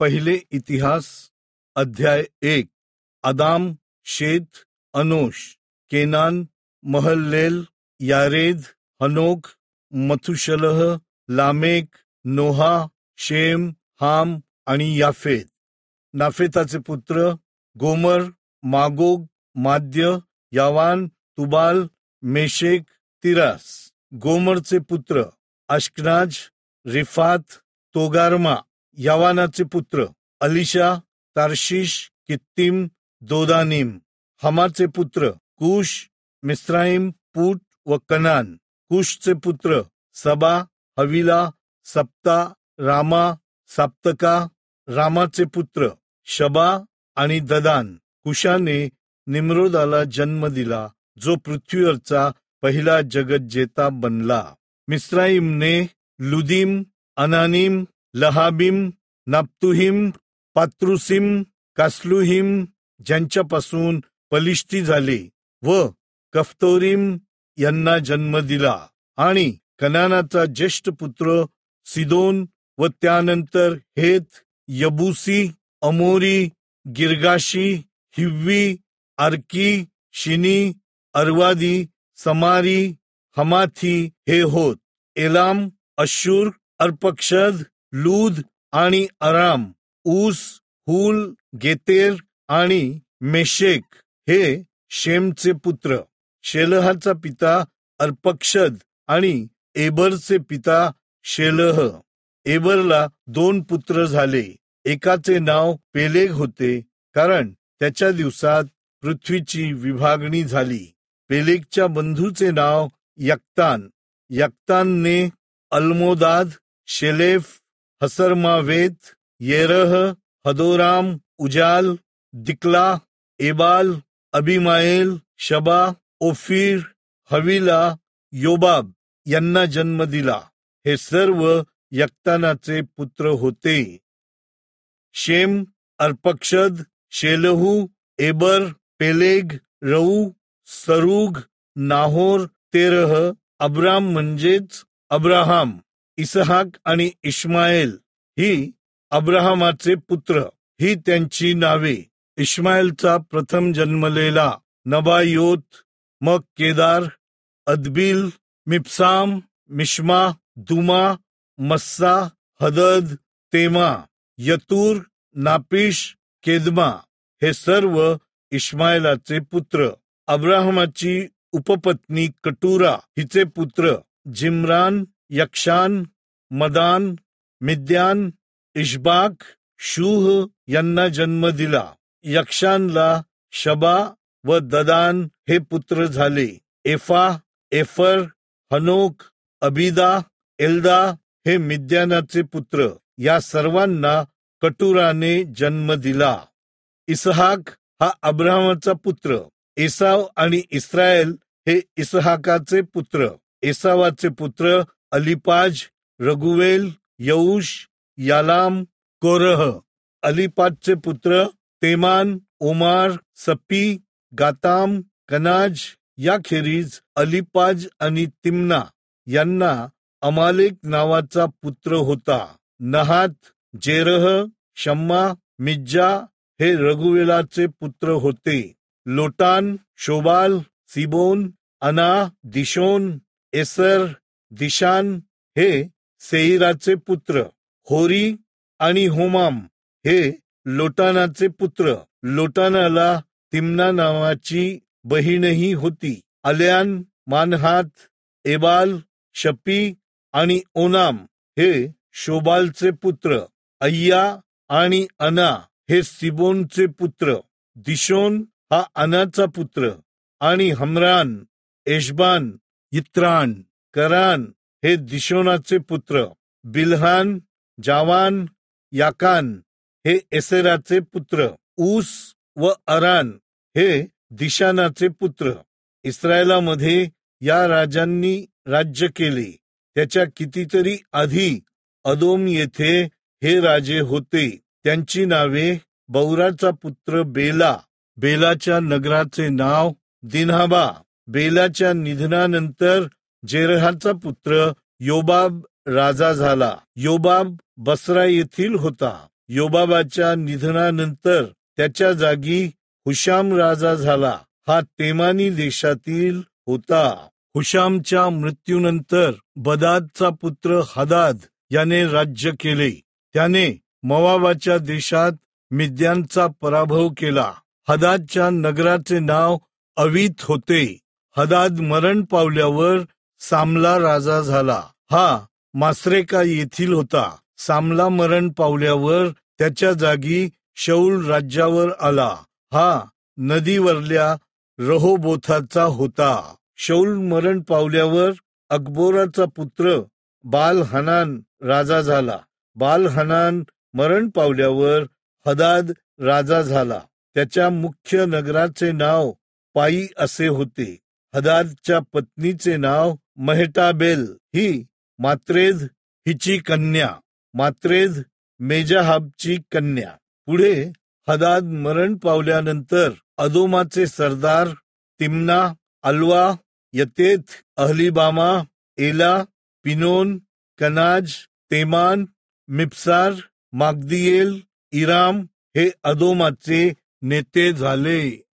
पहिले इतिहास अध्याय 1. आदाम, शेत, अनोश, केनान, महल्लेल, यारेद, हनोक, मथुशलह, लामेक, नोहा, शेम, हाम आणि याफेत. नाफेताचे पुत्र गोमर, मागोग, माद्य, यावान, तुबाल, मेशेक, तिरास. गोमरचे पुत्र अश्कनाज, रिफात, तोगारमा. यावानाचे पुत्र अलिशा, तार्शिश, कित्तीम, दोदानीम. हमाचे पुत्र कुश, मिस्राईम, पूट व कनान. कुशचे पुत्र सबा, हविला, सप्ता, रामा, साप्तका. रामाचे पुत्र शबा आणि ददान. कुशाने निम्रोदाला जन्म दिला, जो पृथ्वीवरचा पहिला जगज्जेता बनला. मिस्राईमने लुदीम, अनानीम, लहाबीम, नाप्तुहीम, पात्रुसीम, कास्लुहीम ज्यांच्यापासून पलिष्टी झाले व कफ्तोरीम यांना जन्म दिला. आणि कनानाचा ज्येष्ठ पुत्र सिदोन व त्यानंतर हेत, यबुसी, अमोरी, गिरगाशी, हिव्वी, आर्की, शिनी, अर्वादी, समारी, हमाथी हे होत. एलाम, अश्शूर, अर्पक्षद, लूद आणि अराम, ऊस, हुल, गेतेर आणि मेशेक हे शेमचे पुत्र. शेलहाचा पिता अर्पक्षद आणि एबरचे पिता शेलह. एबरला 2 पुत्र झाले. एकाचे नाव पेलेग होते, कारण त्याच्या दिवसात पृथ्वीची विभागणी झाली. पेलेगच्या बंधूचे नाव यक्तान. यक्तानने अल्मोदाद, शेलेफ, हसरमावेत, येरह, हदोराम, उजाल, दिक्ला, एबाल, अबिमाएल, शबा, ओफीर, हविला, योबाब यांना जन्म दिला. हे सर्व यक्तानाचे पुत्र होते. Shem, Arphaxad, Shelah, Eber, Peleg, Reu, Serug, Nahor, Terah, Abram म्हणजेच अब्राहाम, इसहाक आणि इश्माएल ही अब्राहमाचे पुत्र. ही त्यांची नावे. इश्माएलचा प्रथम जन्मलेला नबायोत, मग केदार, अदबिल, मिप्साम, मिश्मा, दुमा, मस्सा, हदद, तेमा, यतूर, नापिश, केदमा हे सर्व इश्माएलाचे पुत्र. अब्राहमाची उपपत्नी कटुरा, हिचे पुत्र जिम्रान, यक्षान, मदान, मिद्यान, इशबाक, शूह यांना जन्म दिला. यक्षानला शबा व ददान हे पुत्र झाले. एफा, एफर, हनोक, अबिदा, एल्दा हे मिद्यानाचे पुत्र. या सर्वांना कटुराने जन्म दिला. इसहाक हा अब्राहमाचा पुत्र. एसाव आणि इस्रायल हे इसहाकाचे पुत्र. एसावाचे पुत्र अलिपाज, रगुवेल, यऊश, यालाम, कोरह. अलिपाजचे पुत्र तेमान, ओमार, सपी, गाताम, कनाज. याखेरीज अलिपाज आणि तिम्ना यांना अमालेक नावाचा पुत्र होता. नहात, जेरह, शम्मा, मिज्जा हे रघुवेलाचे पुत्र होते. लोटान, शोबाल, सिबोन, अना, दिशोन, एसर, दिशान हे सेईराचे पुत्र. होरी आणि होमाम हे लोटानाचे पुत्र. लोटानाला तिम्ना नावाची बहीणही होती. अल्यान, मानहात, एबाल, शपी आणि ओनाम हे शोबालचे पुत्र. अय्या आणि अना हे सिबोनचे पुत्र. दिशोन हा अनाचा पुत्र. आणि हमरान, एशबान, यित्रान, करान हे दिशोनाचे पुत्र. बिल्हान, जावान, याकान हे एसेराचे पुत्र. ऊस व अरान हे दिशानाचे पुत्र. इस्रायलामध्ये या राजांनी राज्य केले. त्याच्या कितीतरी आधी अदोम येथे हे राजे होते. त्यांची नावे बौराचा पुत्र बेला. बेलाच्या नगराचे नाव दिन्हाबा. बेलाच्या निधनानंतर जेरहाचा पुत्र योबाब राजा झाला. योबाब बसरा येथील होता. योबाबाच्या निधनानंतर त्याच्या जागी हुशाम राजा झाला. हा तेमानी देशातील होता. हुशामच्या मृत्यूनंतर बदादचा पुत्र हदाद याने राज्य केले. त्याने मोवाबाच्या देशात मिद्यांचा पराभव केला. हदादच्या नगराचे नाव अवीत होते. हदाद मरण पावल्यावर सामला राजा झाला. हा मासरेका येथील होता. सामला मरण पावल्यावर त्याच्या जागी शौल राज्यावर आला. हा नदीवरल्या रहोबोथाचा होता. शौल मरण पावल्यावर अकबोराचा पुत्र बाल हनान राजा झाला. बाल हनान मरण पावल्यावर हदाद राजा झाला. त्याच्या मुख्य नगराचे नाव पाई असे होते. हदादच्या पत्नीचे नाव महटाबेल, ही मात्रेद हिची कन्या, मात्रेद मेजाहाबची कन्या. पुढे हदाद मरण पावल्यानंतर अदोमाचे सरदार तिम्ना, अल्वा, यतेत, अहलिबामा, एला, पिनोन, कनाज, तेमान, मिप्सार, मागदिएल, इराम हे अदोमाचे नेते झाले.